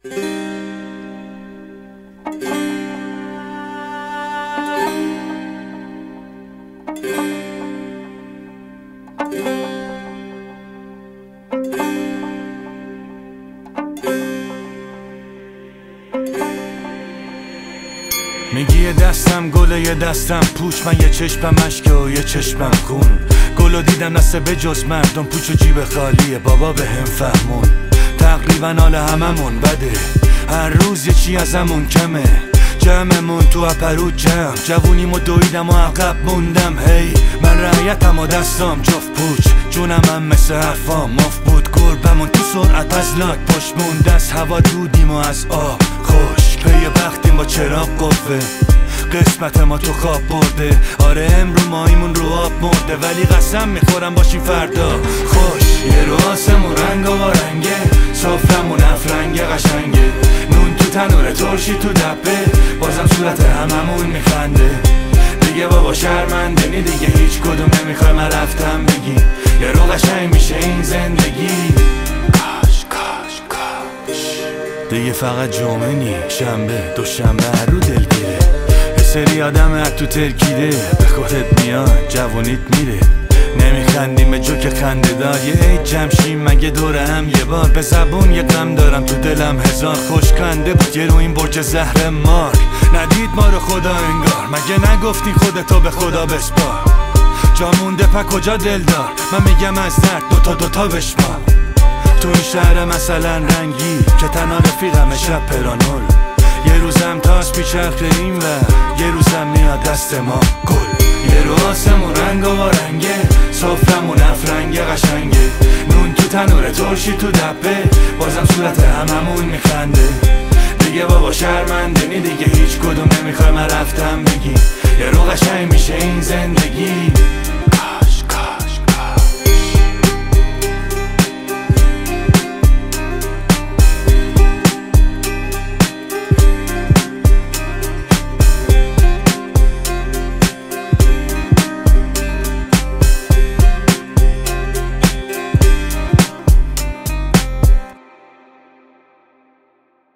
میگی یه دستم گله یه دستم پوچ، من یه چشمم اشکه و یه چشمم خون. گلو دیدم نسه به جز مردم پوچ و جیب خالیه، بابا به هم فهمون. تقریبا حال هممون بده، هر روز یه چی ازمون کمه. جمعمون تو اپرو جمع، جوونیمو دویدم و عقب موندم. هی من رعیتم و دستام جفت پوچ، جونم هم مثل حرفام مفت بود. گربمون تو سرعت از لاک پشت مونده، از هوا دودیم و از آب خوش. پی بختیم با چراغ قوه، قسمت ما تو خواب برده. آره امرو مایمون رو آب مرده، ولی قسم میخورم باشیم فردا خوش. یه رو آسمون رنگ و رنگه، سفرمون افرنگ قشنگه. نون تو تنوره ترشی تو دبه، بازم صورت هممون میخنده. دیگه بابا شرمنده نی، دیگه هیچ کدوم نمیخوای من رفتم بگی. یه رو قشنگ میشه این زندگی. کاش کاش کاش دیگه فقط جمعه نی، شنبه دوشنبه هر رو دلگیره. یه سری آدم هر تو ترکیده، به خودت میاد جوونیت میره. نمیخندیم به جوک خنده دار، یه عید جمشیم مگه دوره هم یه بار. به زبون یه غم دارم تو دلم هزار، خوشکنده بود یه رو این برج زهر مارک. ندید ما رو خدا انگار، مگه نگفتین خودتو به خدا بسپار. جا مونده پا کجا دلدار، من میگم از درد دوتا بشمار. تو این شهر مثلا رنگی که تنها رفیقم شب پرانول. یه روزم تاس میچرخه این و یه روزم میاد دست ما گل. یه رو آسمون رنگ و رنگه، سفرمون افرنگ قشنگه. نون تو تنوره ترشی تو دبه، بازم صورت هممون میخنده. دیگه بابا شرمنده نی، دیگه هیچ کدوم نمیخوای من رفتم بگی. یه رو قشنگ میشه این زندگی.